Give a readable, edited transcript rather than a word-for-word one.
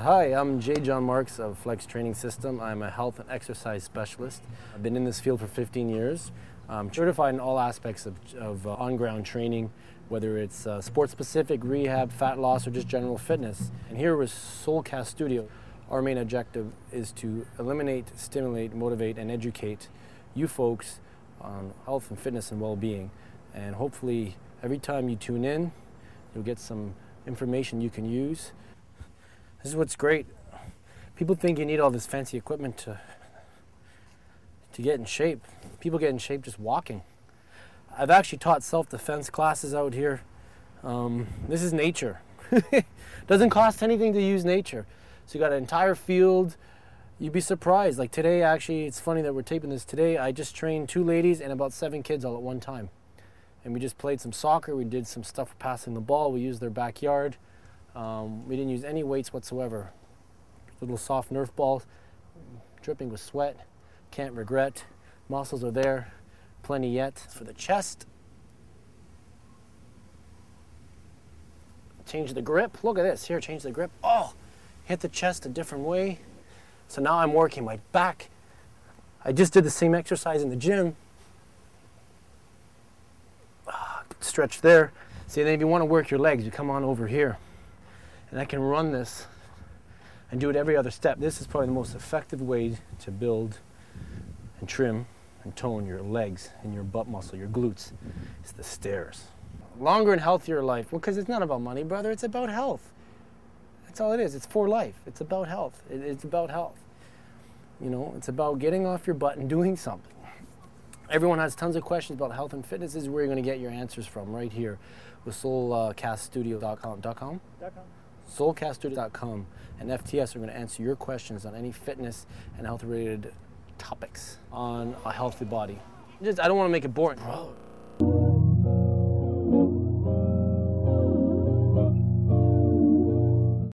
Hi, I'm J. John Marks of Flex Training System. I'm a health and exercise specialist. I've been in this field for 15 years. I'm certified in all aspects of on-ground training, whether it's sport-specific, rehab, fat loss, or just general fitness. And here with Soulcast Studio, our main objective is to eliminate, stimulate, motivate, and educate you folks on health and fitness and well-being. And hopefully, every time you tune in, you'll get some information you can use. This is what's great. People think you need all this fancy equipment to get in shape. People get in shape just walking. I've actually taught self-defense classes out here. This is nature. Doesn't cost anything to use nature. So you got an entire field. You'd be surprised. Like today, actually, it's funny that we're taping this today. I just trained 2 ladies and about 7 kids all at one time. And we just played some soccer. We did some stuff passing the ball. We used their backyard. We didn't use any weights whatsoever. Little soft Nerf balls, dripping with sweat. Can't regret. Muscles are there. Plenty yet. For the chest, change the grip. Look at this. Here, change the grip. Oh, hit the chest a different way. So now I'm working my back. I just did the same exercise in the gym. Stretch there. See, then if you want to work your legs, you come on over here. And I can run this and do it every other step. This is probably the most effective way to build and trim and tone your legs and your butt muscle, your glutes. It's the stairs. Longer and healthier life. Well, because it's not about money, brother. It's about health. That's all it is. It's for life. It's about health. It's about health. You know, it's about getting off your butt and doing something. Everyone has tons of questions about health and fitness. This is where you're going to get your answers from, right here with soulcaststudio.com. Soulcaststudio.com and FTS are going to answer your questions on any fitness and health-related topics on a healthy body. I don't want to make it boring. Bro,